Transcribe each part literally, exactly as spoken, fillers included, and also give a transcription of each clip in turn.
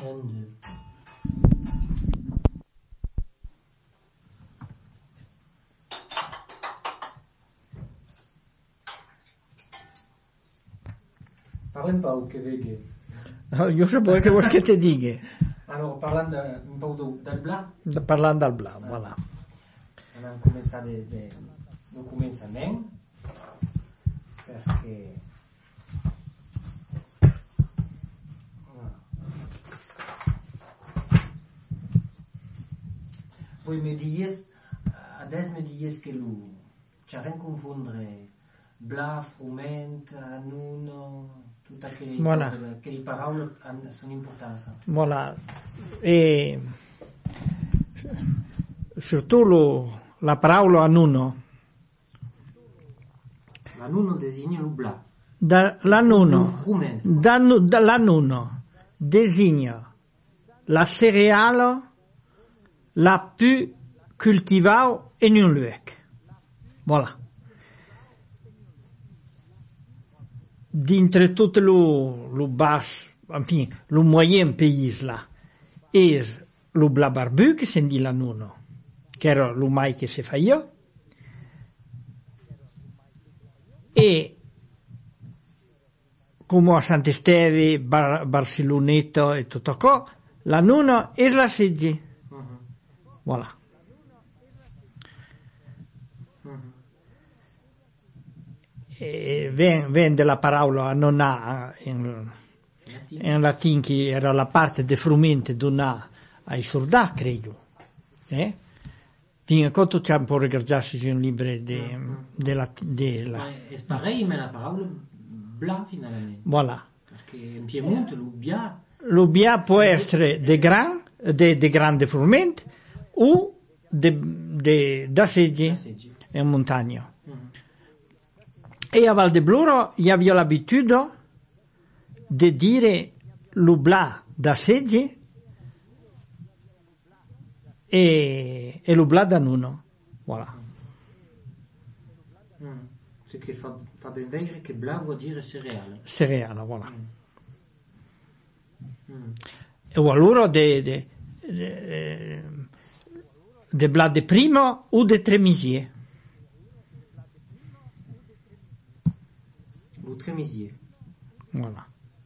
Un, deux. Parla un po' che vedi. Io so poi che vuoi che ti dica. Allora, parlando un po' del bla. Parlando del bla, voilà. Abbiamo cominciato dal cominciamento, perché voi mi dite, adesso mi dite che lui c'è a confondere bla, frumento, annuno, tutte quelle, voilà. quelle parole sono importanti. Voilà. E surtout lo, la parola annuno. L'annuno designa il bla. Da, l'annuno, da, da, l'annuno designa la céréale la più cultivata in un luogo. Voilà. Dintre tout le, le bas, enfin, le moyen pays là, è lo bla barbu che si dit l'annuno, che era lo mai che si fa io, e come a Sant'Esteve, Bar- Barceloneto e tutto ciò, l'annuno è la seggi. Uh-huh. Voilà. Uh-huh. E ven, ven della parola nonna in, in latino che era la parte de frumento donna ai soldati, credo. Eh? Tinha conto c'è un po' regardarsi su un libro de, uh-huh. della... De ma è pareil, ma la parola bla finalmente. Voilà. Perché in Piemonte l'ubbia... L'ubbia può essere de gran, de, de grande frumento o de, de, da seggi in montagna. Uh-huh. E a Val de Bluro io avevo l'abitudine di dire l'ubla da seggi e, e l'ubla da nuno. Voilà. Mm. Ce che fa, fa ben vedere che bla vuol dire cereale. Cereale, voilà. Mm. Mm. E allora de, de, de, de bla de primo o de tremisie. Lo tremisier. Voilà.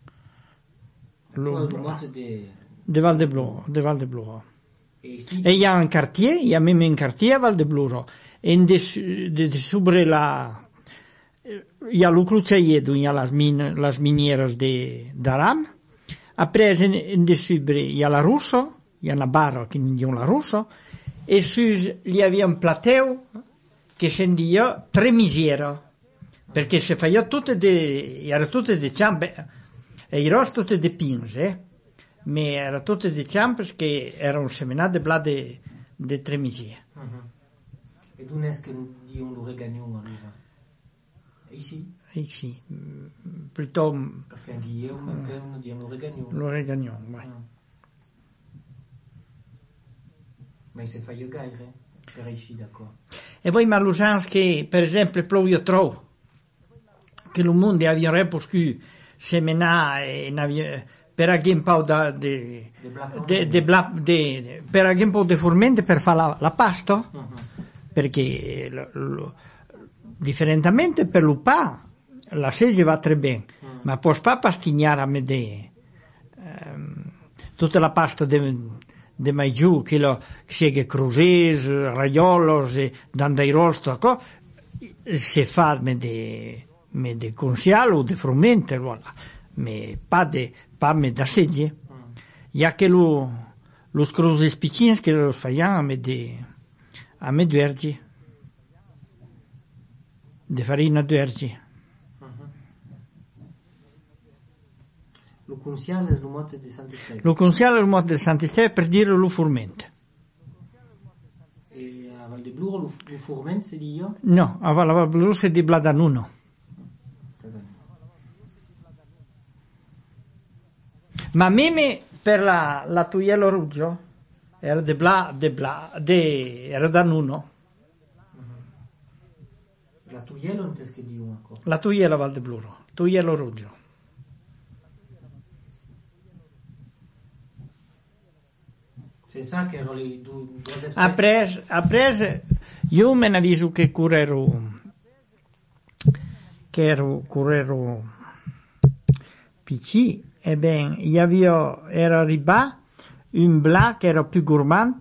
Lo motte de... De Val de Bluro, de Val de Bluro. E ici... E il y a un quartier, il y a même un quartier a Val de Bluro. E de, de, de sobre la... Il y a lo cruceiedo, il y a las, min, las minieras de d'Aram. Après, in de sobre, il y a la Russo, il y a una barra che non la Russo. E su, il y avait un plateau che si dia tremisiera. Perché se faceva tutte de, era tutte de ciampe, e i rosti tutte de pins, eh? Ma era tutte de ciampe che erano seminate bla de, de tremisie. Uh-huh. E dove è che Dio lo regagnon allora? Ici? Ici, plutôt... Perché anche io non Dio lo regagnon. Lo regagnon, ouais. Uh. Ma se fa io gaire? Per ici, d'accordo. E poi ma l'usanza che, per esempio, plovio troppo, che il mondo avrebbe potuto seminare per avere un po' di de, de, de, de, per avere un po' di frumento per fare la, la pasta, uh-huh. Perché lo, lo, differentemente per il pa la segge va tre bene, uh-huh. Ma può pas pastignare a me de, um, tutta la pasta di mai giù, che lo segue crusese, raiolos, dandai rosto, si fa me de mais de concial ou de frumento, voilà. Mais pas de, pas mais da segge. Mm. Ya che lo, los cruzes piccins che los faian a me de, a me duergi. De farina duergi. Uh-huh. Lo concial è lo motte di Sant'Esteve. Lo concial è lo motte di Sant'Esteve per dire lo frumento. E a Val de Bluro lo, lo frumento si di io? No, a Val de Bluro si di bladanuno. Ma meme per la, la tuiello ruggio era de bla, de bla, de, era da nuno. Uh-huh. La tuiello non te schedi una cosa. La tuiello Val de Bluro, tuiello ruggio. C'est ça che erano le due, due Après, après, io me ne avviso che curero, che ero, curero P C, e ben, io avevo, era arrivato un bla che era più gourmand,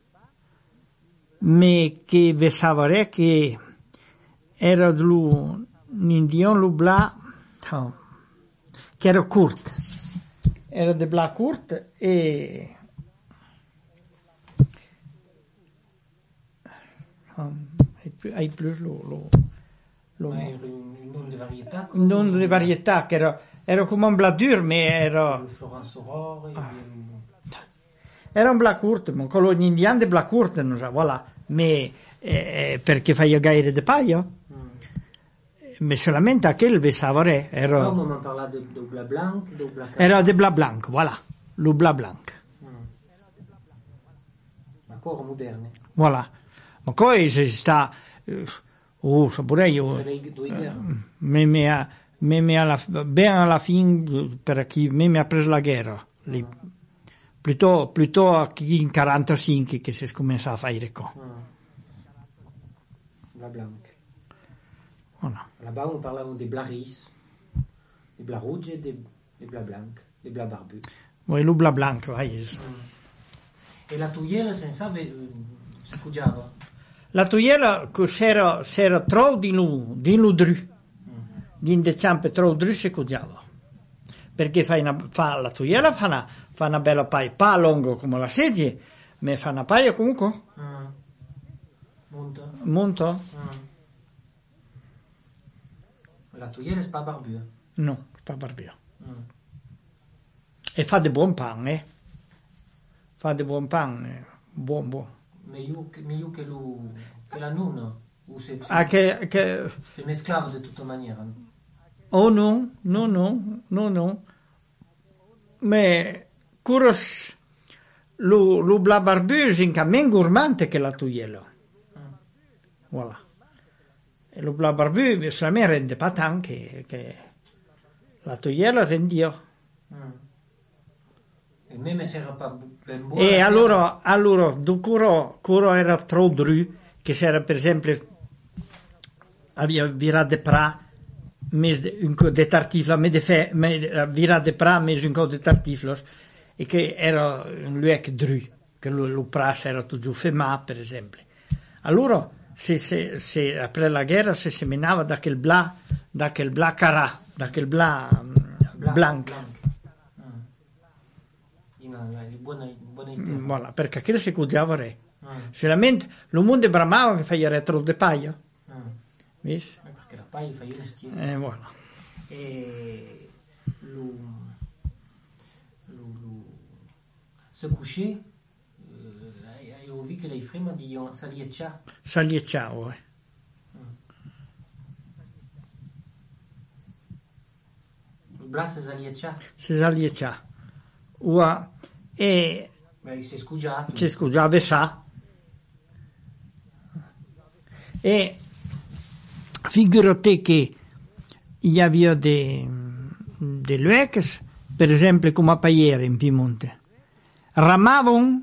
ma che vi savare che era un indiano lu bla, oh, che era court, era de bla court e hai plus lo, lo, lo Ma era un nome di varietà? un nome di varietà che era, era come un bla dur, ma era Florence Aurore, ah. Era un bla court, ma quello in indiano di bla court non so, voilà, ma eh, perché fai gaire de paio? Mm. Ma solamente a quel vi savare era no, ma parla de, de bla blanc, de bla carré. Era de bla blanc, voilà, lo bla blanc. Mm. Ancora moderni. Voilà. Ma poi si sta, oh, saprei io, me me alla, ben alla fine, per chi me mi ha preso la guerra, lì, plutôt, plutôt in quarantacinque che si è cominciato a fare qua. Bla blanc. Voilà. Là-bas, on parlait des bla ris, des bla rouge et des, des bla blanc, des bla barbu. Oui, lo bla blanc, vai. Mm. E la tuiera senza si cugiava? La toiella che c'era, c'era troppo di lu, di lu dru, mm. di indeciampe troppo dru si cugiava. Perché fa, una, fa la toiella fa una, fa una bella paia, pa lungo come la sedia, ma fa una paia comunque. Mm. Monta. Monta? Mm. La toiella è pas barbue? No, pas barbue. Mm. E fa di buon pan, eh. Fa di buon pan, eh. buon buon. Meglio che, meglio che, lo, che la nonna, o se, ah, che, che... se mesclava di tutta maniera. Oh no, no, no, no, no. Ma curos lo, lo bla barbuse in camen gourmante che la toiella. Mm. Voilà. E lo bla barbuse solamente rende pas tant che, che la toiella rendia. Mm. E me se era pas ben buona. E allora, allora, do curo, curo era troppo dru, che c'era per esempio, aveva vira de pra, mes de, un co de tartifla, me de fe, me, vira de pra, mes un co de tartiflos, e che era un luec dru, che lo, lo pras era tutto femà, per esempio. Allora, se, se, se, après la guerra, se seminava da quel bla, da quel bla carà, da quel bla, bla blanc. blanc. Buona, buona mm, voilà, perché aquello si cugiava re. Mm. Solamente lo mondo bramava che fai retro de paia. Mm. Vis? Eh, perché la paia fa io stile. Eh, voilà. E lo, lo, lo se coucher, eh, ho visto che lei prima di salieccia. Salieccia, oh, eh. Mm. Il brasso salieccia. Si salieccia. Ua, e beh, si è scugiato. Si scugiava sa. E figurati che io avevo dei de lueches, per esempio come a Paiere in Piemonte, ramavano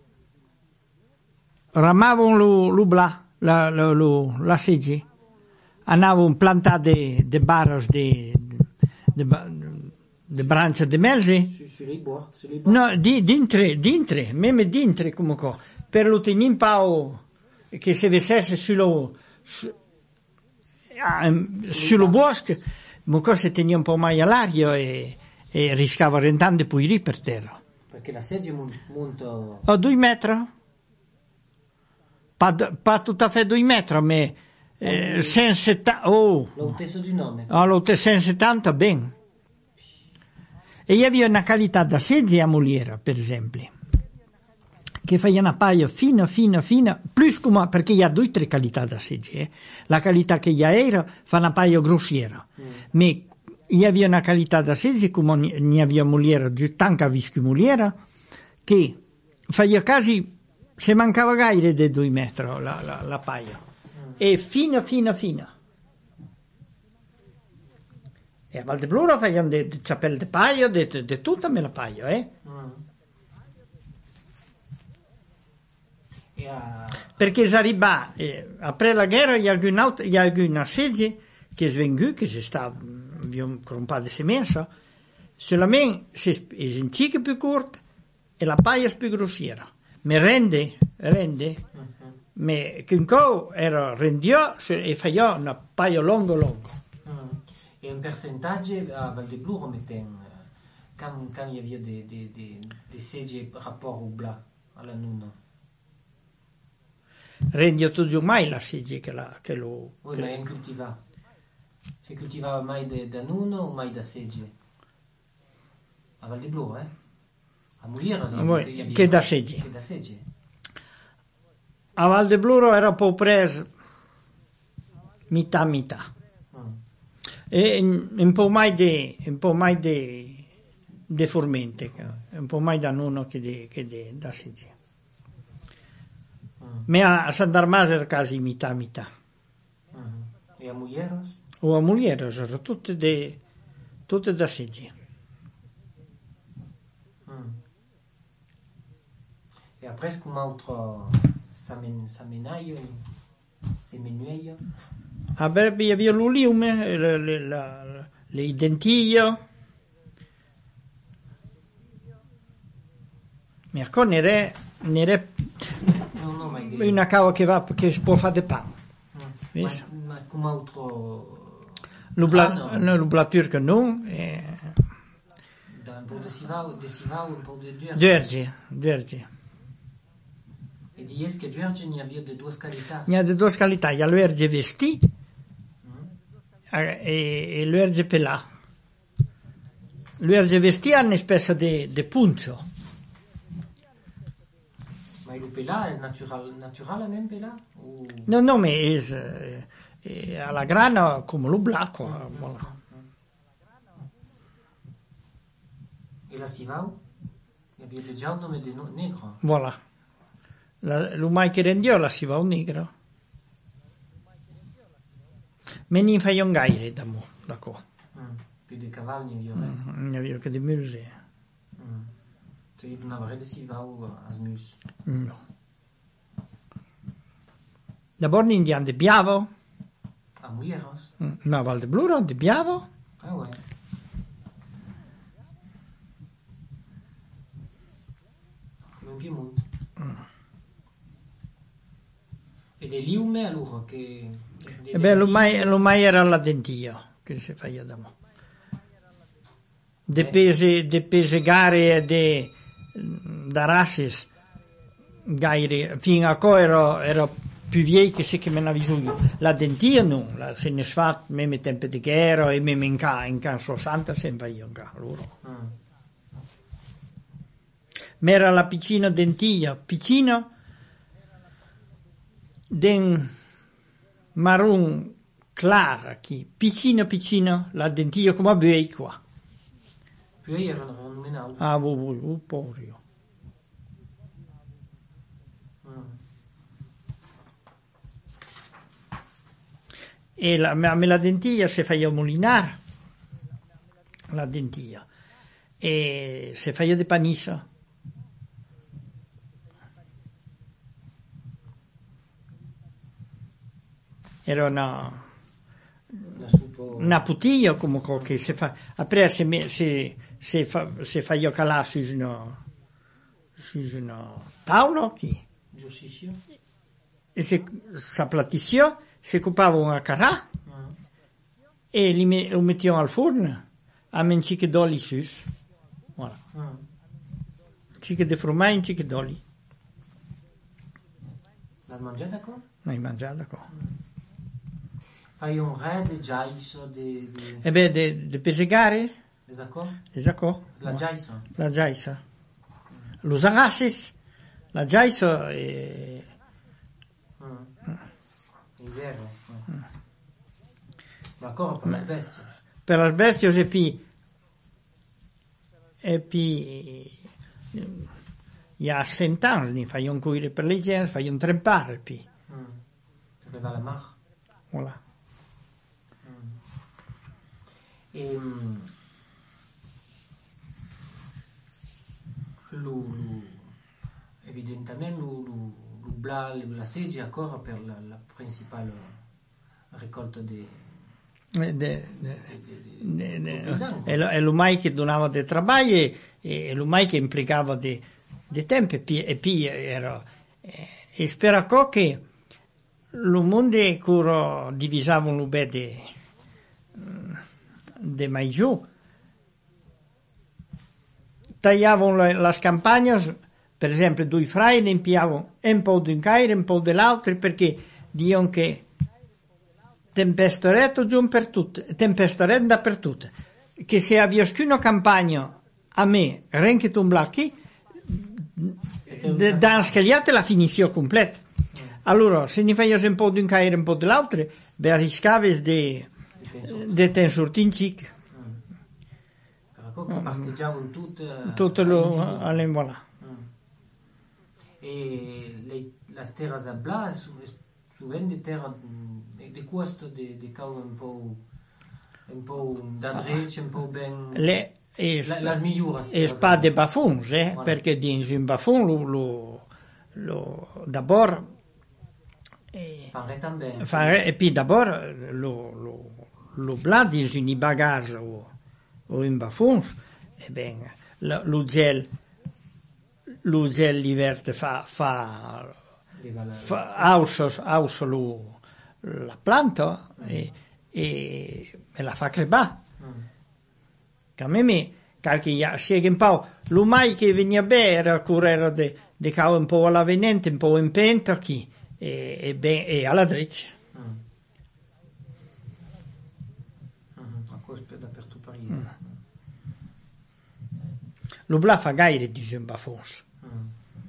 ramavano lo, lo bla, la, la, lo, la seggi, andavano plantati de barras de, de, de, de branche de melzi. No, di, dintre, dintre, meme dintre comunque, per lo tenere in pao che si vessesse sullo, su, sullo bosco, ma cosa tenia un po' mai all'aria e, e rischiava rentando poi lì per terra. Perché la sedia monta... A due metri, pas, pas tout à fait due metri, ma eh, centosettanta, oh, lo stesso di nome. Allora, centosettanta, ben. E io avevo una qualità da sedia a Moliera, per esempio, che fa una paia fina, fina, fina, più come, perché hi ha due o tre qualità da sedia, eh. La qualità che io era fa una paia grossiera, mm. ma io avevo una qualità da sedia come ne avevo a Moliera, giù tanto a visco Moliera, che faceva quasi, se mancava gaire dei due metri la, la, la paia, mm. e fina, fina, fina. E a Valdeblura facevano dei ciappelli di paio, di tutta me la paio, eh? Mm. Et à... Perché arriba, eh, après la guerra, il y a eu un autre, il y a eu un assedio che è svenuto, che si sta, abbiamo comprato di semenza, solamente se è antica più corta e la paia è più grossiera. Ma rende, rende, Mm-hmm. ma che un co era rendio e faceva una paia longo longo. Mm. Et un percentage à Val-de-Blure, on mettait quand, quand il y avait des, des, des, des seggi rapport au blanc, à la nuna. Rendio tu giù mai la segge che, la, che lo... Oui, che mais in cultiva. Si cultivava mai de, da nuno o mai da segge? A Val-de-Blure, eh? A Muliera, sì, Voi, che da segge. Che da segge. A Val de Bluro era un po' preso metà metà. Mm. E un po' mai di un po' mai di de formente, un po' mai da nuno che de, che de, da segge. Mm. Ma a San Darmaso era quasi metà metà. Mm. E a Mulieros? O a Mulieros era tutte de, tutte da segge. Mm. E a presque un altro samen, samenaio, semenueio. Avrebbe aveva l'uliume, le, le, la, le dentiglie. Ma qua nere, nere No, no, ma è una cava che va, che si può fare de pan. Mm. Ma, ma come altro... L'ubla, Ah, no. l'ublature che non, e... Da un po' di sivau, di sivau, un po' di duerge. Duerge, duerge. E di es che duerge ne aveva de due qualità. Ne ha di due qualità, il duerge vestì Mm. e, e il duerge pelà. Il duerge vestì ha una specie di, di punto. Ma il pelà è natural, natural même pelà? O... No, no, ma è, è alla grana come l'ublacco. Voilà. E la sivau? Ne aveva de giallo ma de no- negro. Voilà. La, l'umai che rendiola si va un negro. Ma ne fai un gaire da mo, da qua. Mm. Più di cavalli ne aveva. Mm, ne avevo che di museo. Mm. Cioè io non avrei de sivau a smus. No. Da borni indian de Biavo, A Mulieros? no, Val de Bluro, de Biavo, Ah ouais. Come in Piemonte. E de liume allora che... e beh, l'umai, l'umai era la dentia, che si fa da mo. De pese, de pese gare e de, da rassis, gaire, fino a qua ero, ero più vieille che se che me ne avevo io. La dentia no, la se ne sfat, me me tempo di guerra e me me in ca, in ca sessanta sempre io in ca, loro. Mm. Ma era la piccina dentia, piccina, den marron clara, chi, piccina piccina, la dentia come a bui qua. Poi erano renominati. Ah, vuoi, vuoi, vuoi, povero. Mm. E la, ma la dentia si fa molinare, la dentia, e si fa di panissa. Era una, una putia comunque che si fa, après si, si, si fa, si fa io calare su una, su una tavola, chi? Giustizio. E si s'aplatissio, si occupava una carà, Mm. e li me, lo mettiamo al forno, a un ciche d'olio su. Voilà. Mm. Ciche di formaggio, un ciche d'olio. L'hai mangiata qua? Non hai mangiato qua. Fai un re de giaiso de... de... E beh, de, de pesegare, Esatto? esatto? La giaiso? La giaisa. Lo sarassis, la giaisa è... Mm. È vero. Mm. D'accordo, per le bestie. Per le bestie e poi... E poi... Il y a cent anni fai un cuire per le gente, fai un trempare, poi. Mm. Aveva la mar. Voilà. Mm. E... Mm, lu, lu, evidentemente lu, lu, lu bla, la sedia ancora per la, la principale raccolta di de, de, de, de, e l'umai che donava dei travagli e l'umai che implicava di tempo e poi era e spera che lo mondo curo divisavano l'ubè di de mai giù tagliavano le, le campagne, per esempio due frai ne impiavano un po' di un caire un po' dell'altro perché dicono che tempestoretto giù per tutte tempestoretto dappertutto che se avvia una campagna a me renche un blacchi da una scagliata la finisce completa allora se ne fai un po' di un caire un po' dell'altro beh riscavi di di tensurtin cic che parteggiavano tutte tutto lo all'invola e le, la terra zabla su, su vende terra di questo di, di causa un po' un po' da drecce un po' ben le e la, la smigliura e spade bafuns eh voilà. Perché di un bafun lo lo, lo d'abord e fa e poi d'abord lo lo lo blad di un bagage o o in bafuns e ben lo gel lo gel diverte fa fa fa ausos ausolo la planta mm. e, e e la fa crebà mm. che a me mi qualche ya siega un po' lo mai che veniva bene curare de de cavo un po' alla venente un po' in penta chi e e, ben, e alla dreccia mm. mm. a questo da per tu parire mm. lo bla fa gaire di un bafons mm.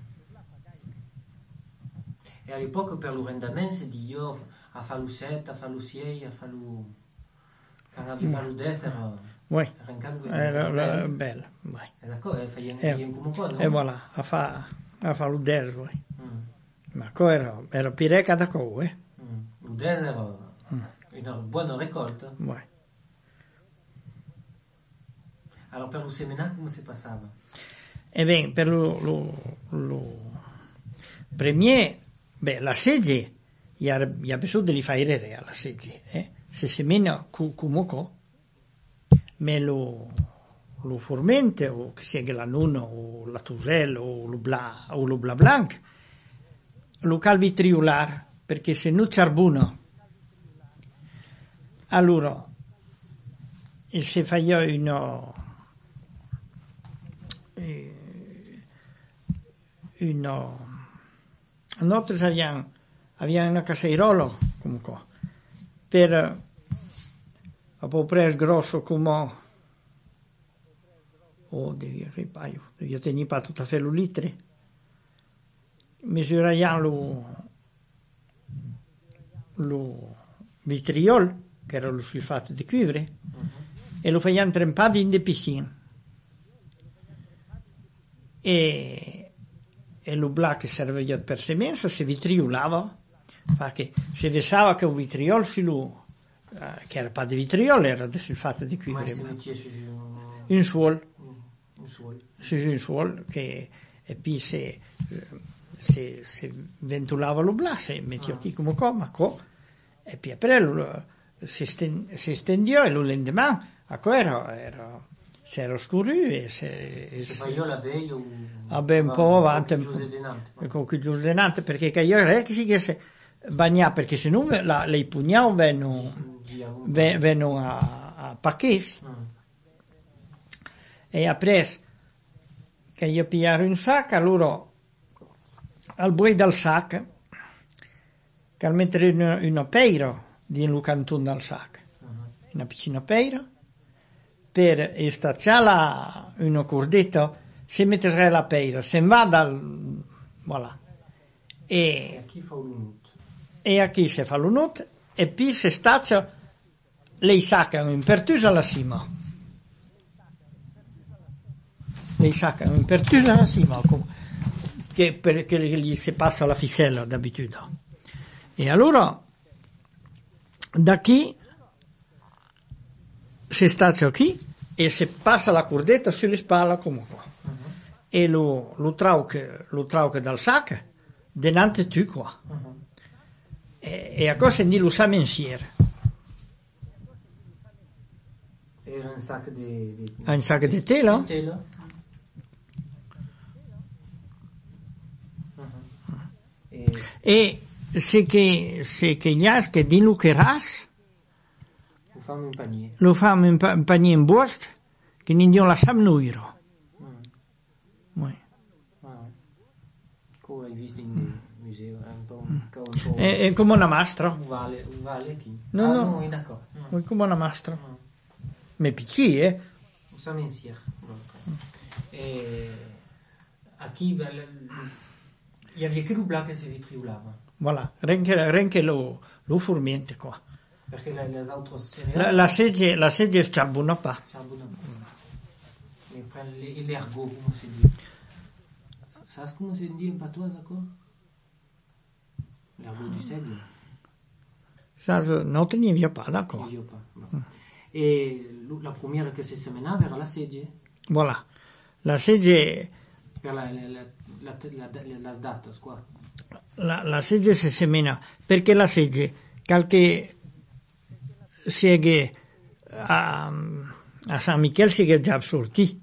e all'epoca per lo rendamento di io a fa l'usetta a fa l'usiei a fa lo canale fa lo destra oui era bella oui e d'accordo e fai un comunque e voilà a fa a fa lo destra oui mm. ma co era era pireca da co eh mm. lo destra era mm. una buona raccolta oui allora per lo seminato come si passava e ben per lo lo, lo premier beh la segge gli ha gli ha bisogno di fare alla segge eh se semina cu comunque me lo lo formente o che sia la nuna o la tusella o lo bla o lo bla blanc lo calvi triular perché se non c'arbuno allora e se fa io uno uno notte abbiamo abbiamo una casseirolo comunque per a po' pres grosso come oh devi ripaio io teni pas tout à fait le litre misuraiamo lo lo vitriol che era lo sulfato di cuivre uh-huh. e lo facciamo trempare in de piscine e e lo bla che serve per semenza si vitriolava fa che si vesava che un vitriol si lo Uh, che era pas di vitriolo era del sulfato di cuivre in suol in suol sì in suol che e poi se se se ventilava lo bla se metteva qui come come co e poi après lo si sten, si stendiò e lo lendemain a co era era si era scuro e se e se io la veio a ben un po' avanti con che giusto denante perché che io era che si che bagna perché se non la le pugnao vengono vengono a, a pacchesi mm. e apres che io pigliaro un sac allora al buoi dal sac che al mettere un, un peiro di un cantone dal sac mm. una piccina peiro per stacciare uno cordetto si mette la peiro se va dal voilà e a chi fa un e a chi si fa l'unut e poi si staccia lei saccano in pertusa alla cima lei saccano in pertusa alla cima che perché gli si passa la ficella d'abitudine e allora da qui si staccia qui e si passa la cordetta sulle spalle comunque uh-huh. e lo lo trauche lo trauche dal sac denante tu, quoi. Mhm. E, e a cosa ni lo sa mensier. Era un sac de... de Un sac de tela. de tela. Mhm. E E se che, se che gli ha che di lo che ras, lo fanno in panier. lo fanno in, pa, in panier in bosc, che non la sam nuiro. Mm. Oui. Ah. Come hai visto in museo, è un po'... un po'... un po'... È, è come una mastra. Uguale, uguale qui. No, ah, no. no, d'accord. No. È come una mastra. No. Ma piccì, eh? On s'en mensier. Et à qui ben, le- il y avait que le blanc qui se vitriolava. Voilà, renche, renche lo, lo furmiente qua. Parce que les, les autres La, céréales, la sedie, la sedie sciabuna pa. c'est un bon nom. Mais prennent les- l'ergot, comment se dit. Ça, c'est comment se dit en patois, d'accord? L'ergot du cèdre. Ça, je- non teniamo via pa, Il d'accord. y a pas. Bon. Et le- la première que se semena vers la sedie, Voilà. La sedie, vers la, la, la, la, la, la, las datas, quoi. la, la sedie si semina, perché la sedie, qualche sieghe a, a San Michele sieghe già sorti.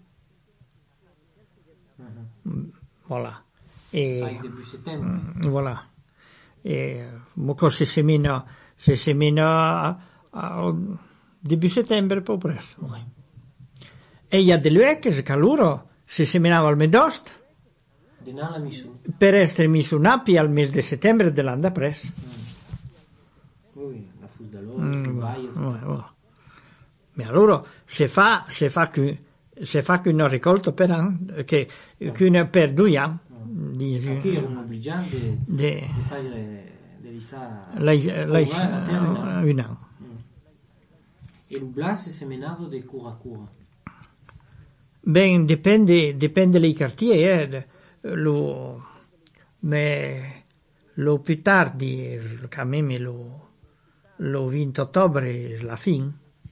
Mhm. Voilà. Ah, E, début septembre. mm, voilà. E, mo si semina, si semina a, a, début settembre, poi presto. Ouais. E il y a delle vecchie che loro si seminava al medost De nan la mission. per essere messo in api al mese di settembre dell'anno appresso. Oui, la fousse d'alors, Mm, le voilà, bail, voilà, voilà. Ma allora se fa, se fa che se fa che una raccolta per anno, che, che una per due anni, di, qui on est obligé de, di, de faire de lisa lei, lei, un un anno. E il blas è seminato de cura a cura. Ben, dipende, dipende dai quartieri, eh. Lo, me, lo più tardi, che a me me lo, lo venti ottobre, la fin.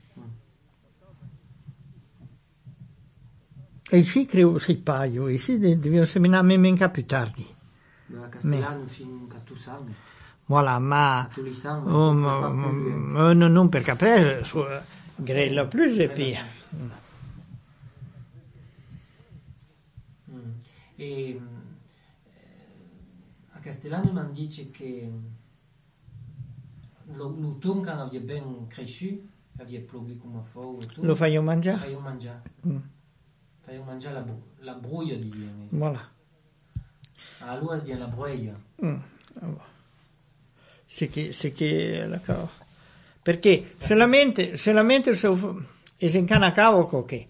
E sì, credo si paio, e sì, devono seminare mica più tardi. Da Castellano fin a tu sangue. Voilà, ma, Tu li sangue. oh, ma, ma, ma non, non perché après, su, grella più e più. Mm. E a Castellano mi dice che l'autunno quand aveva ben cresciuto, aveva plovuto come fuoco e tutto. Lo fai mangiare? Fai mangiare. Mm. Fai mangiare la, bru- la bruglia di viene. Voilà. Allora di la bruglia. Mm. Sì che, sì che la cavo. Perché solamente, solamente se e se in cana cavo che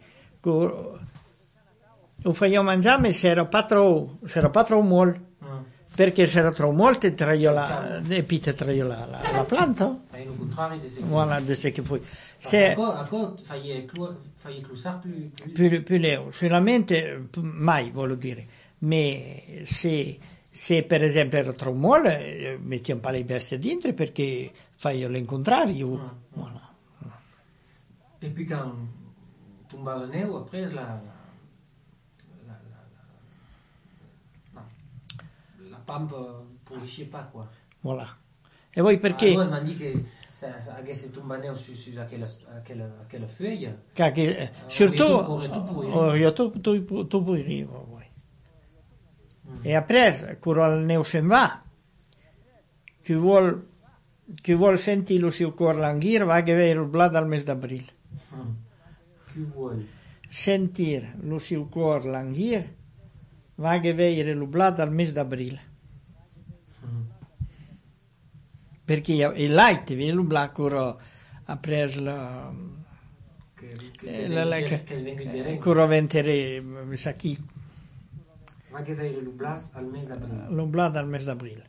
lo fai mangiare se era patro, se era patro mol, Mm. perché se era troppo molte traio la, e pite traio la, la, la pianta. Fai il contrario di se. Voilà, de ce che poi. Se... Se, Ancora, ancora fai fai clusar più, più... più, più leo, solamente, mai voglio dire, ma se, se per esempio era troppo mole, metti un po' le bestie dentro perché fai l'incontrario. Mm. Voilà. E poi quand tomba la neu, après la... la, la, la, la, no, la pampa pulisce pas, quoi. Voilà. E voi perché? Allora mi dice che se avesse tomba neu su, su quella, quella, quella foglia... Che, che, Eh, surtout, ore tu puoi, oh, io tu, tu, tu puoi dire, voi. Mm. E après, quando il neo se va, chi vuol, chi vuol sentire il suo cuore languire, va a vedere il blad al mese d'aprile. Mm. Chi vuole? Sentire il suo cuore languire, va a vedere il blad al mese d'aprile. Mm. Perché il light, il blad, quando ha preso la... Che, che, eh, che, la, la, che, che, che venga gerente. quando ventere, mi sa chi, Ma che vede il blas al mese d'aprile. il blad al mese d'aprile.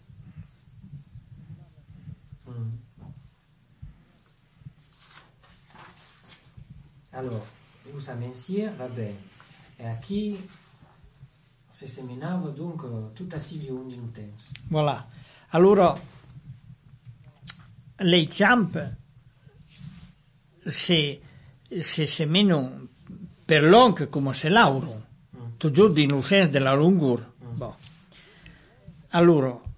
Mm. Alors, usa mensier, va bene. E a chi si seminava dunque tutta Silvio un intenso. Voilà. Allora, le ciampe, se, se seminano per l'onche come se lauro, Mm. tu giù di innocente della lungur. Mm. Boh. Allora,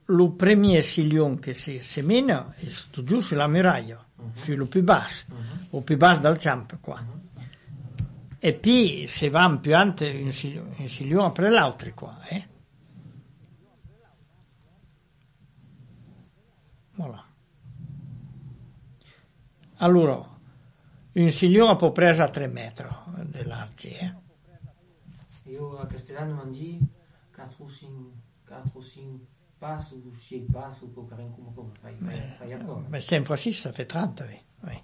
le premier sillon che si semina è giù sulla muraia, uh-huh. Sullo più basso, uh-huh. O più basso del campo qua. Uh-huh. E poi si va più avanti un sillon, un sillon après l'altro qua, eh? Voilà. Allora, un sillon può presa a tre metri dell'arci, eh? Io a Castellano mi dico quattro o cinque passes ou six passes ou pour carrément comme comme fai fai accordo. Mais sempre così, ça fait trente, oui. Oui.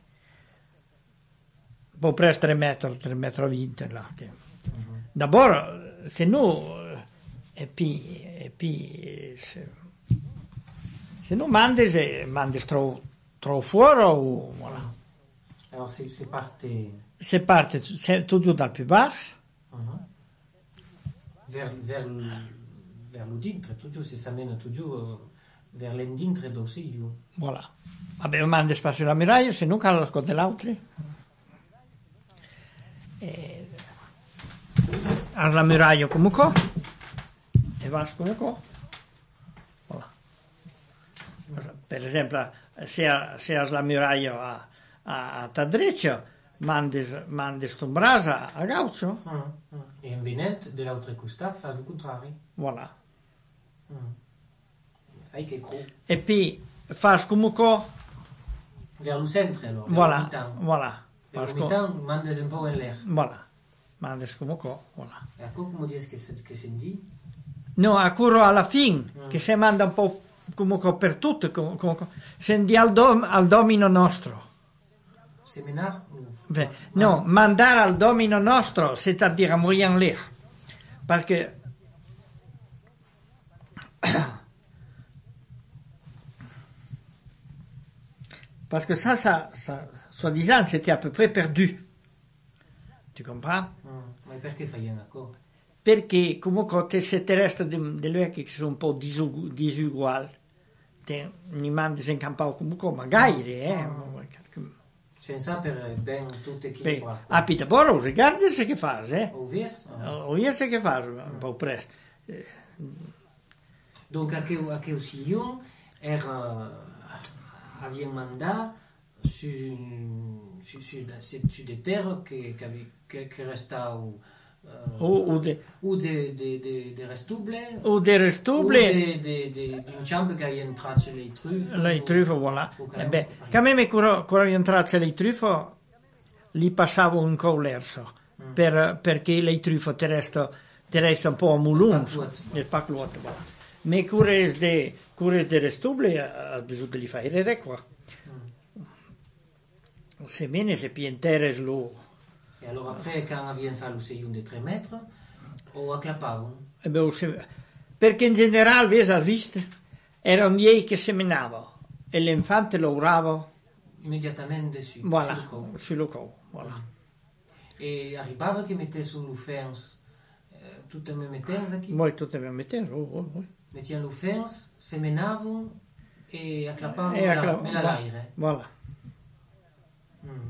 Può presa tre metri, tre metri venti là. Che... Uh-huh. D'abord, se no, e poi, e poi, se, se no mandes, mandes troppo, troppo fuori o, voilà. Alors c'est, c'est parte... Se parte, c'est toujours dal più basso. Uh-huh. Vers, vers, vers le dincre, toujours, si ça mène toujours vers l'indincre d'Osilio. Voilà. Vabbè, manda spazio la muraia, se non cala con dell'altro. E... alla muraia come qua, e va come qua. Voilà. Per esempio, se, se has la muraia a, a, a ta driccia, mandes, mandes ton brasa a gaucho. Mm, mm. E in Venet, dell'altro costat, fa il contrario. Voilà. Mm. Fai che cro. E poi, fas come qua. Vers le centre, alors. Voilà, voilà. Vers le mitan, mandes un po' in l'air. Voilà. Mandes come qua, voilà. E a co come dici che, che si dice? No, a curro alla fine, mm. Che si manda un po' come qua per tutto, come, come, sendi al, dom, al domino nostro. Seminar? Beh, no, mandare al domino nostro, c'est-à-dire à moyen l'air. Parce que parce que ça, ça, ça soi-disant, c'était à peu près perdu. Tu comprends? Mm. Ma perché fai un accordo? Perché comunque se te resta delle vecchie che sono un po' disuguali, te ne mandi in campo comunque magari, eh? Mm. Senza per ben tutte equilibrate. Ah, poi d'abord, regarde ce che fai, eh? Ho visto? Ho visto che fai, un po' presto. Donc, aquel, aquel sillon era, havia mandat sur, sur, sur, sur des terres que, que, que restaient Uh, ou, ou de ou de, de, de, de restuble ou de restuble ou de, de, de, d'une chambre che ha entrato le truffe le truffe, voilà. Eh beh, che a me mi curo entrato le truffe li passavo un collerso mm. per, perché le truffe te resto te resto un po' a moulon nel pacluot, voilà. Me cures de cures de restuble ha bisogno di fare qua mm. Se bene se pienteres lo. Et alors après, quand on vient faire le sillon de tre metri, o acclappavano? Eh beh, perché in generale, vedi, esiste, era un miei che seminava e l'infante lo urava immediatamente su, voilà, sul lo covo. Voilà. E arrivava che mettesse l'uffens, eh, tutte le mettesse qui? Moi, tutte le mettesse, oh, oh, oh. Mettevano l'uffens, seminavano e acclappavano e accla- nella l'aire. Voilà. Mm.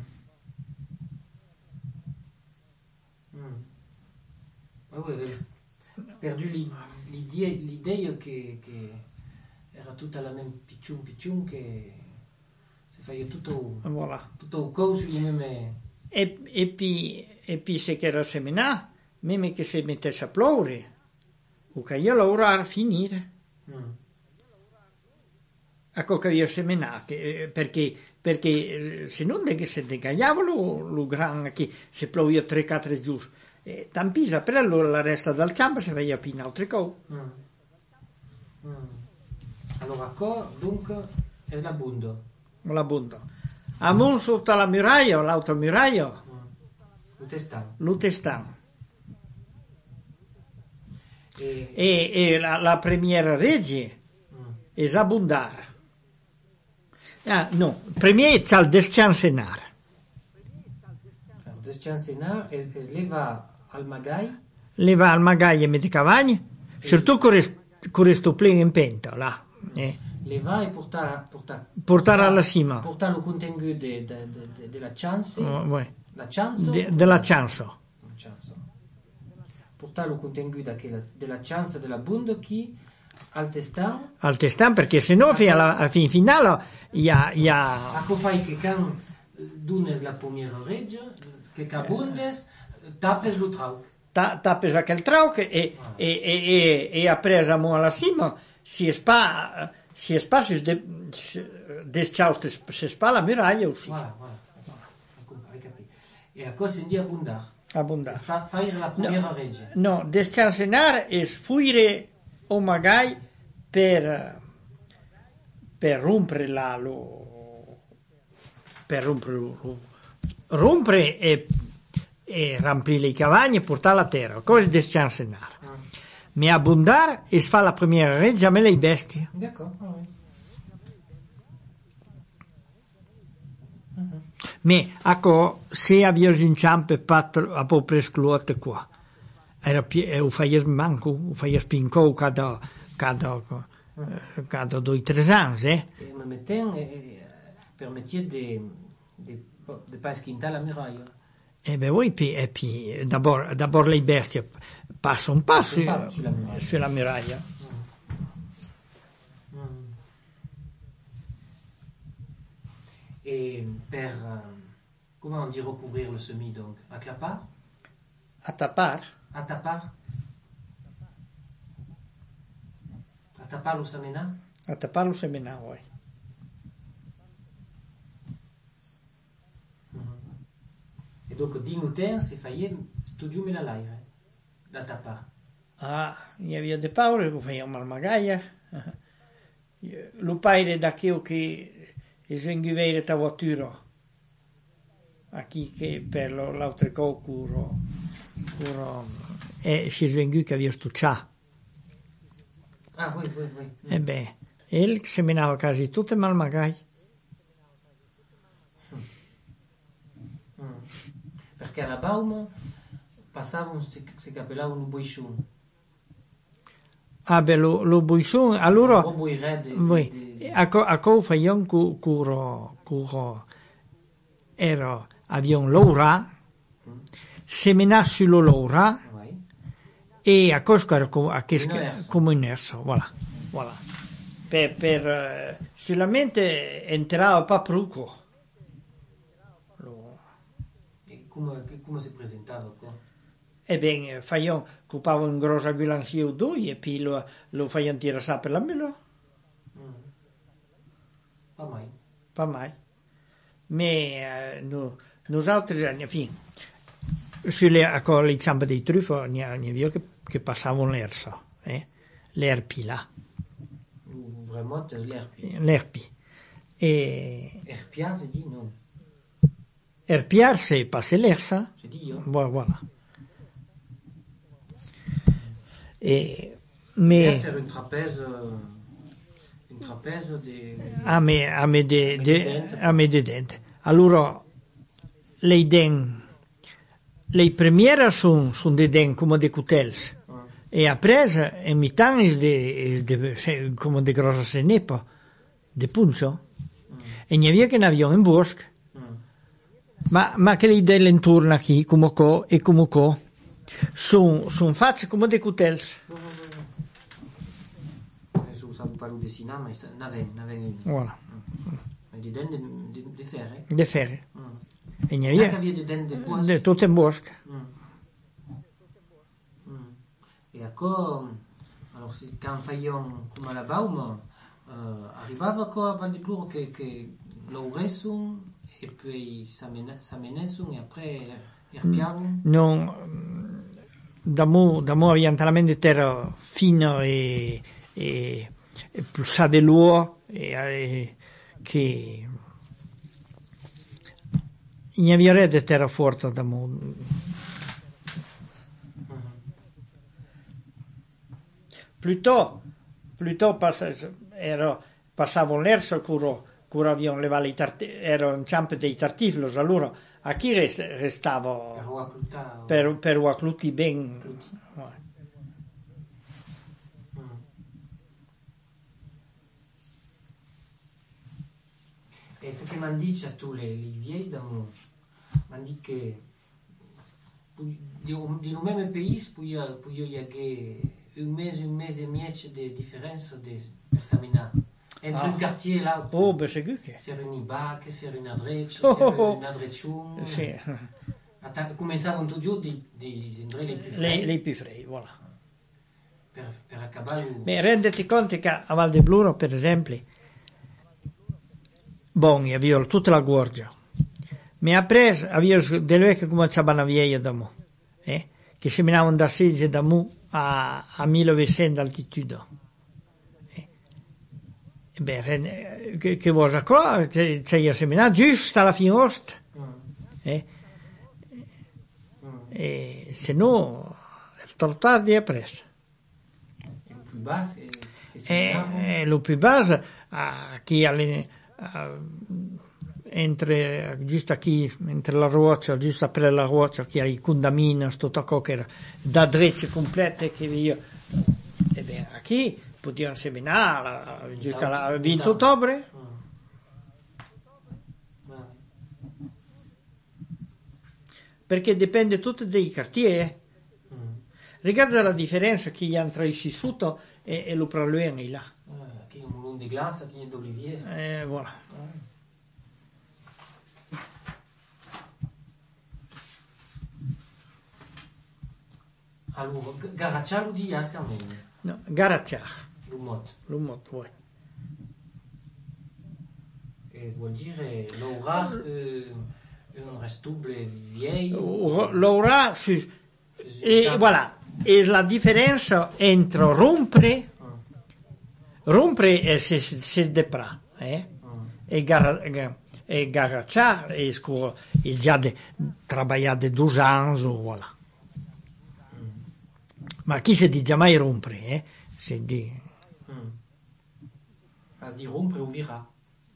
Mm. Oh, avevo perdu l'idea, l'idea che, che era tutta la même picciun picciun che si faceva tutto voilà. Tutto cose e e e poi e poi se che era seminà meme che si mettesse a plore o che io lavorare a finire mm. Ecco che io seminà che, perché perché se non che se degagliava lo, lo gran che se plovia tre quattro giorni e tampisa per allora la resta dal campo si veia più in altre cose. Mm. Mm. Allora qua dunque è l'abundo. L'abundo. A mon sotto la muraia, l'altra muraia. Mm. L'utestan. L'utestan. E, e, e la, la premiera regge mm. è Zabundar. Ah, no, premier c'ha il Desciansenar. Il Desciansenar es, es leva al magai? Leva al magai e medicavagni, e... soprattutto con questo pleno in penta, là. Eh. Leva e portare... Portare, portare alla cima. Portare il contenuto de, de, de, della chance. Oh, ouais. La chance? De, della chance. Portare il contenuto della chance della bunda che Al testan? Al testan, perché se no, fino alla, alla fin finale, il y a... Il y a... Acco fai che can dunes la premiera regio, che cabundes, tapes lo trauc. Ta, tapes aquel trauc e, ah. e, e, e, e après amont alla cima, si è spa, si è spa, si è desciaus, si è spa la muraglia aussi. Voilà, voilà. Hai capito. E a cosa di abbondare? Abbondare. Fa, fai la premiera no, reggia. No, descansenar è sfuire o magari per, per rompere la, lo, per rompere, lo, rompere e e riempire i cavalli e portare la terra, cosa descansenare. Ah. Ma abbondare e fa la prima reggia me le bestie. D'accordo. Ah, oui. Uh-huh. Ma ecco, se avevi in ciampe patro a po' prescluote qua, era o fai manco, o fai spinco cada cada uh-huh. cada due tre anni, eh? E mi metten eh, permettiez de de de pas quinta la muraille. Eh ben oui, puis, et puis d'abord, d'abord les besties passent un pas sur, sur la muraille. Sur la muraille. Mm. Mm. Et per, euh, comment on dit recouvrir le semis donc? À clapar? À tapar? À tapar? À tapar le semena? À tapar le semena, oui. E donc d'inutens se faie studium in l'aire da tapar. Ah, il y avait des pauvres qui faisaient mal magaia. Le père d'aquel qui svenguvere ta voiture aquí che per l'altro curo curo e si svengu che aveva stucciato. Ah, oui, oui, oui. E beh, il seminava quasi tutte mal magaia. Perché alla Baum passavano, si, si capellavano un boisciun. Ah beh, lo, lo boisciun, allora... Un boirè di... Oui, di... a co, a co faion cu, curo, curo, era, avion l'ora, mm. Semina sulla l'ora, oui. E a cosco era co, a che, come un erso, voilà, voilà. Per, per, uh, solamente entrava pa pruco. Come, come si presentava qua? Eh ben, faion, occupava un grosso ambulancier o due e poi lo, lo faion tirare per la melo. Mm. Pas mai. Pas mai. Ma eh, no, nosaltres, enfin, sulle, a le zampe dei truffi, ne aveva che, che passavano l'erso, eh? L'erpi là. Vraiment, l'erpi. L'erpi. E... Erpia, si dit, non. Erpiar, c'est passer l'air, ça. J'ai dit, hein. Bon, voilà. Et, mais... C'est une trapèze, euh, une trapèze de... Ah, mais, ah, mais de, de, ah, mais de dents. Allora, les dents, les premières sont, sont des dents comme des coutels. Ah. Et après, en mi-temps, c'est de, de, comme des grosses cenepas, de punzo. Mm. Et il n'y avait qu'un avion en bosque. Ma, ma che le idee l'intorno qui, come co e come co, sono son fatte come dei cutels. Adesso usavo parlo di Sina, ma n'aveva, n'aveva. Voilà. Ma di denti di, di ferre? Di ferre. Mm. E niente. Ma aveva di denti di bosco? Di tutto in bosco. Mm. Mm. E ecco, allora, quand faions come la Baum, uh, arrivava qua a Valdipluro che, che lo resum, e poi s'amenessero e après erpiavano? Non, da mo, da mo abbiamo talmente terra fino e, e, e plussà dell'uo e, e che non aveva di terra forte da mo. Uh-huh. Plutôt, plutôt era, passavo l'erso curo cura abbiamo levato i tartifli, era un ciampo dei tartifli, allora a chi rest, restava per, per uacluti ben... Mm. E se che mi dice a tu le, le vieille d'amour, mi dice che di un même pays, poi io gli un mese, un mese e mezzo di differenza de, per seminare. Entre Ah. un quartier e l'altro. Oh, ben c'est che. C'era un bac, c'era una dreccia, Oh, c'era oh. una drecciun. Sì. Cominciavano tutti giù di, di sembrare le più Les, fredde les plus frais, voilà. per, per accabare un... Mais renditi conto che a Val de Bluro, per esempio, bon, io avevo tutta la gorgia. Ma après, avevo delle che cominciavano a vieille da mo, eh? Che seminavano da sedici da mo a, a millenovecento d'altitudine. Eh? E beh, che, che cosa qua? C'è, c'è seminato giusto alla fine ost, Mm. eh? Mm. E se no, è troppo tardi e presto. E più basso e, e E, seminavano. e lo più base, a chi alle, a, entre, giusto qui, entre la roccia, giusto per la roccia, che ha i condamini, tutto ciò che era da drecce complete che io, e beh, qui potevano seminare, giusto al venti ottobre, Mm. Vabbè. perché dipende tutto dai quartieri. Mm. Riguarda la differenza che gli hanno tra il sissuto e, e lo praluen là. Eh, qui è un moulin di glace, qui è d'olivier. Eh, voilà. Eh. Allora, G- Garaccia lo di Ascamene, No, Garacciar, lo mot. lo mot, vuoi. E vuol dire l'aura eh, un restouble vieil. L'aura, sì. E voilà, e la differenza entre rompere, Mm. rompere è se, se depra, eh? Mm. E, gar, ga- e garacciar, e scu- e già de, travagliare due anni, voilà. Ma chi si dice mai rompere, eh? Si di, Mm. As di rompere o virà.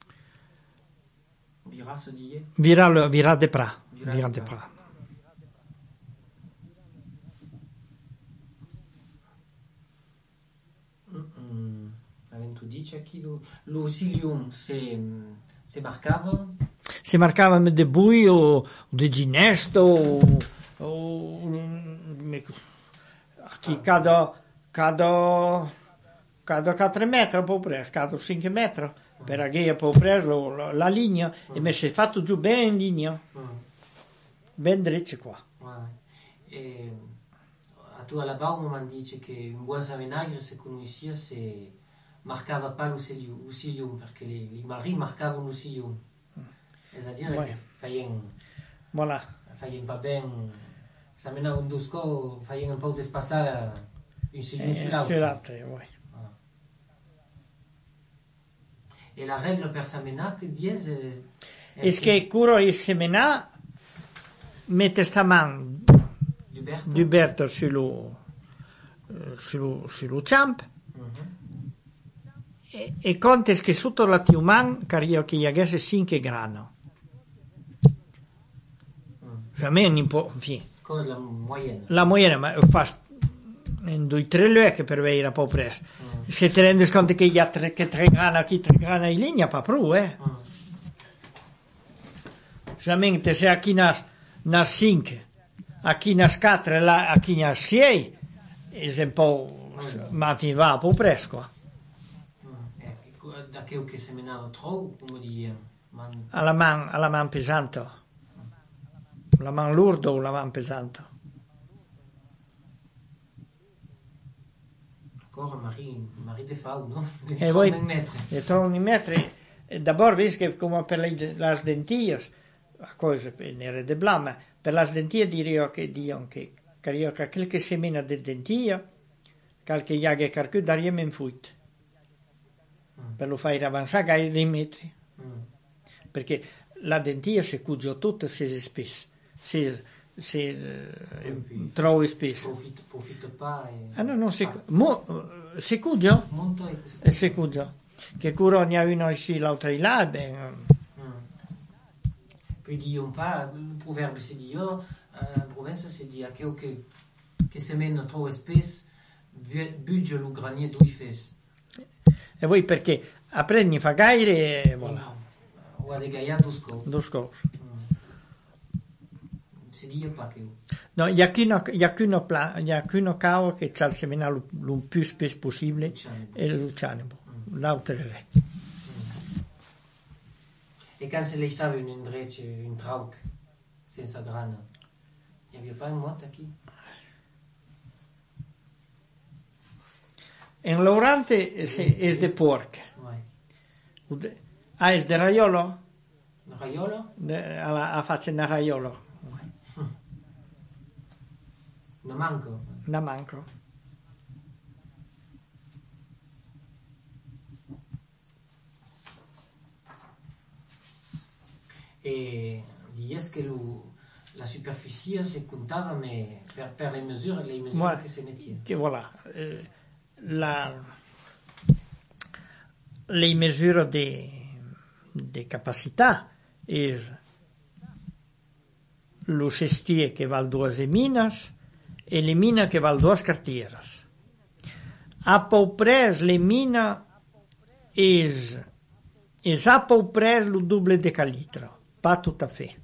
Virà se dit. virà, virà depra, Virà virà depra. depra. Mm. Avem tu dice qui lo, lo cilium se, se marcava. Si marcava de bui o de ginesto o, o me- qui cada cada cada quattro metri può prendere, cada cinque metri per che può prendere la, la linea e mi si è fatto giù ben in linea, Mm. ben dritto qua. Ouais. E a tu alla Baum man dice che un buon seminario se conoscia se marcava pas lo cilium, lo cilium perché le, i mari marcavano lo cilium. C'est-à-dire Ouais. che feien, Voilà. feien pas ben, seminavano un dusco, feien un po' di spassare un cilium Eh, sull'altro. sull'altro, ouais. Ah. E la regola per seminare che dice E che curo il semena mette sta man Duberto. Duberto sullo eh, sullo sullo champ Mhm. e, e contes che sotto la tiuman cario che gli avesse cinque grano. Mm. Cioè a me un po', sì, Cosa la moyenne. la moyenne ma fa in due tre lue per vedere un po' presto. Mm. Se ti rendi conto che gli ha tre, che tre grana qui, tre grana in linea, pa più, eh. Mm. Solamente se a chi nas, nas cinque, a chi nas quattro, là, a chi nas sei, è un po', ma ti va un po' presto, qua. Mm. Eh, da che che seminava troppo, come dire, man Alla man, alla man pesante. La man lourda o la man pesante? ancora Marie, Marie de Fau, no? E voi, in mezzo. e trovo i metri, e d'abord, vedi che come per le, le dentie, a cosa nere de blama, per le dentie direi che dicono che, che io che qualche semina de dentie, qualche iaghe carcu daremo in fuit, Mm. per lo fare avanzare ai dei metri, Mm. perché la dentia si cugio tutto se spesso, se, se eh, trovo spesso. Profite, profite pas e... Ah no, non si, Ah, mo, si cugio? monto e E si cugio. Che curo ne ha uno ici, l'altro là, ben, Mm. Puis disons pas, le proverbe c'est dit, oh, en province c'est dit, à quel que, que semaine trop espèce, budge le granier d'où il fait. e voi perché a prendi fa gaire e voilà, Ou à des gaillards d'où sco. due scorsi. Mm. si dit pas que... Non, il n'y a qu'une, il y a qu'une pla, il y a qu'une cava che c'ha il seminale le più spesso possibile, e le Lucianebo. Mm. L'altra è. Mm. E quand lei savait une drece, une trauc, senza grana, il n'y avait pas une motte qui? En Laurante es de porc. Ouais. Ah, es de raiolo? Raiolo? De, a, a faccia na raiolo. Non manco. Non manco. E dies che lo, la superficie si contava mais per, per le mesure, le mesure Moi, che se mettiano. Che voilà. Eh, la, le misure di, di capacità è lo cestier che val due minas e le mina che val due cartieres. A pou pres le mina és, és a pou pres lo doble de calitre. Pas tout à fait.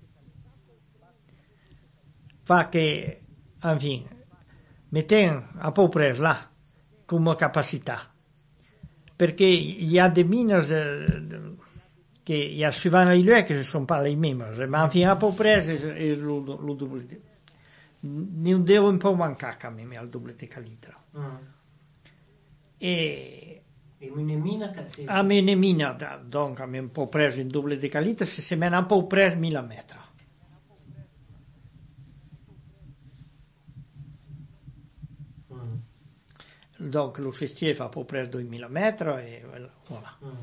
Fa che, enfin, metten a pou pres là, come capacità. Perché il y a des mines euh, che il y a souvent les lieux che ne sont pas les mêmes, mais enfin à peu près è lo, lo double. Non devo un po' mancare a me al double de calitre. Mm. E E une mina che si... a me ne mina, donc a me un po' preso in double de calitre, se se me ne un po' preso mille metri. Mm. Donc lo cestier fa à peu près duemila metri e voilà. Mm.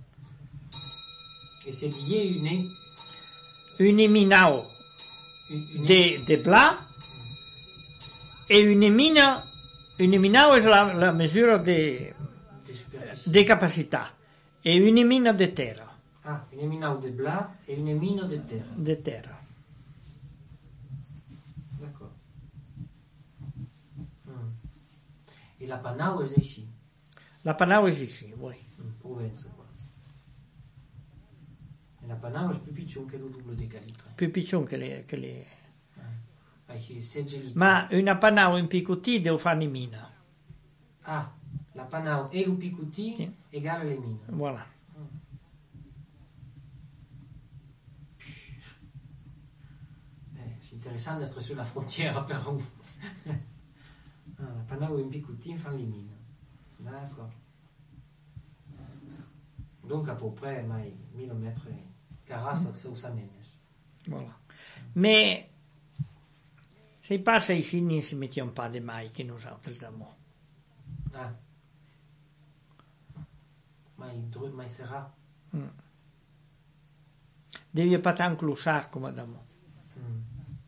E se die une... Une minao une de, de blanc e une mina, une minao è la, la misura de, de capacità e une mina de terra. Ah, une mina de blanc e une mina de terre. De terra. D'accord. Mm. E la panau è ici. La panau è ici, oui. Mm, Provenza qua. E la panau è più piccione che lo doppio di calitre. Più piccone che le... Che le... Ah, ma una panau in picotti devo fare in mina. Ah, la panau e lo picotti sì. Egale le mine. Voilà. Mm. Eh, c'est intéressant d'être sur la frontière, però. Ah, la panau in picotti fa le mine. D'accord. Donc à peu près, mai millimètres carassa que ça menes. Voilà. Mais se passa i figli si mette un po' di mai che noi altri abbiamo. Ah. Mai drut, mai serrat. Mm. Devi pas tant clossar come abbiamo. Mm.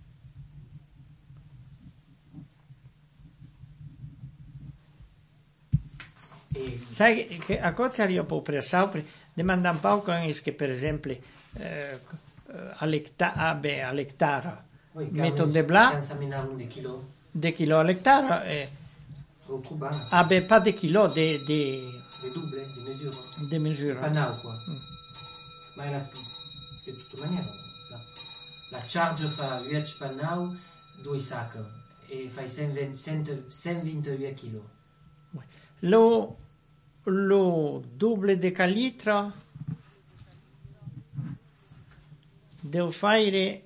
E... Sai che a cosa io può pressare? Demanda un po' che per esempio eh, all'ettare, all'ettare oui, mettono de blanc, de kilo. de kilo all'ettare, eh, ah ben pas de kilo, de, de, de double, de mesure. De mesure. Panau, quoi. Mm. Ma la, de toute manière, la, la charge fa huit panau, due sac, e fai centoventidue kilo. Lo, lo double de calitre devo fare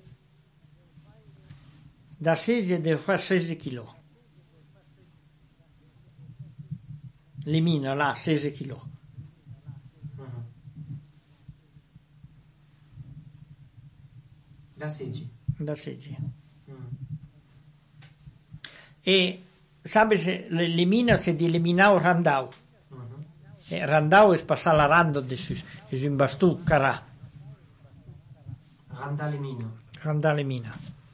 da sei devo fare sei kg. Le mine là sei kg. Mm-hmm. Da sei. Da sei. Mm. E sabe se le, le mine se di eliminau randau. Mm-hmm. E randau es passar la rando de sus, es un bastù carà. Randa le mine. Randa le mine.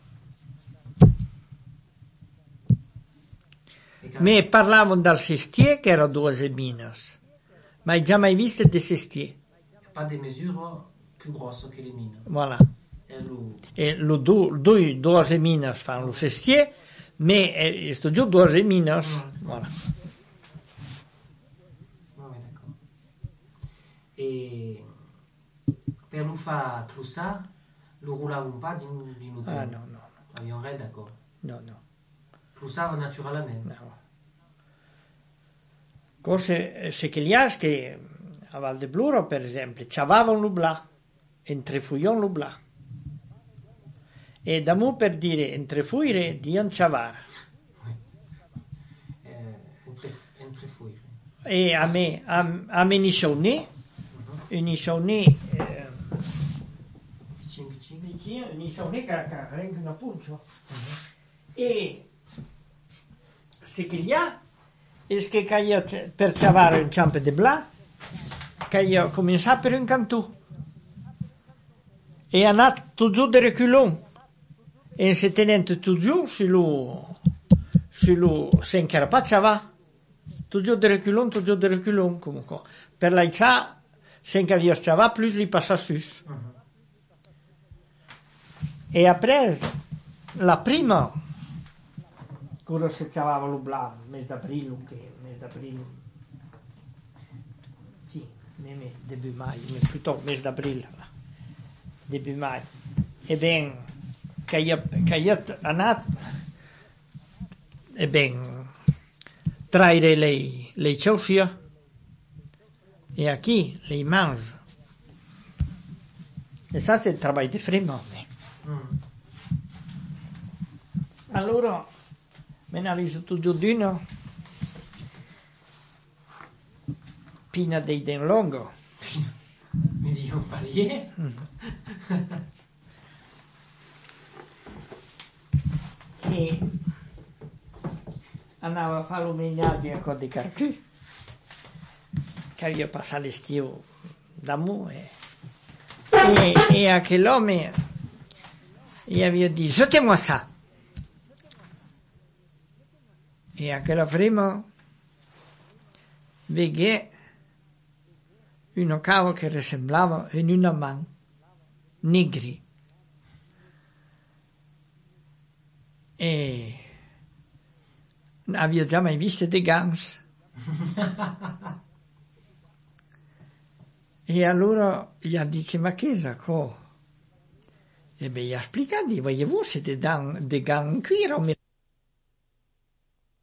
Me parlavano dal cestier che erano due mine. Ma hai già mai visto dei cestier? Pas des mesures plus grosses que les mines. Voilà. Et le... E lo du, due, due mine fanno lo cestier, me eh, sto giù due mine. Mm. Voilà. Ah oui, d'accord. Et per lo fa clossar, lo roulavano pas d'inutile. Ah no, no. Avion red, d'accord. No, no. Poussava naturalmente. No. Cose se che gli has che a Val de Bluro, per esempio, c'aveva un lublà, entre fuion lublà. E da mu per dire entre fuire di un ciavar. Oui. Eh, entre, entre fuire. E a me, a, a me niscione, Uh-huh. un niscione, eh, Piccin, piccin. vicino, un niscione che che renga una puncio. Uh-huh. E se che gli ha, è che che io per ciavare un ciampe de blà, che io cominciavo per un cantù. E andato tu giù de reculon. E se tenente tu giù, si lo, si lo, se incarapacciava, tu giù de reculon, tu giù de reculon, comunque. Per la cià, se incarapacciava, plus li passa sus. Uh-huh. E après, la prima, quando si chiamava l'Ubla, mese d'aprile, che mese d'aprile, sì, mese, début mai, plutôt mese d'aprile, début mai, e ben, che io, che io andato, e ben, traire le, le chaussures, e a chi le mange. E ça, c'est le travail de vraiment. Mm. Allora, me ne ha visto tutto d'uno, pina dei den longo. Mi dico un parier. Mm. E andava a fare l'omenaggio a Côte de Carcu, che io passavo l'estiu da mu e, e, e a quell'uomo gli avevo detto, jetez-moi ça. E a quella prima veghe un cavo che ressemblava in una man negri. E avevo già mai visto dei gams. E allora gli ha detto, ma che è co? E beh, gli ha spiegato, voyez-vous, c'est des gants, des gants en cuir,